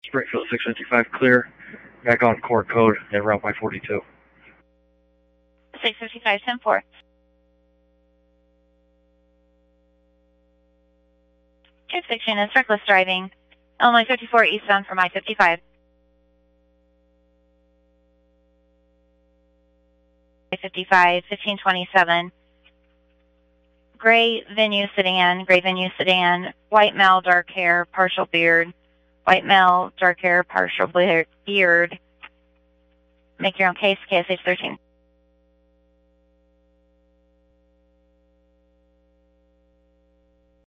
Springfield 655 clear. Back on court code and route by 42. 655, 10-4. Good 6 units, reckless driving. Illinois 54 eastbound from I-55. I-55, 1527. Gray venue sedan, white male, dark hair, partial beard. White male, dark hair, partial beard. Make your own case, KSH 13.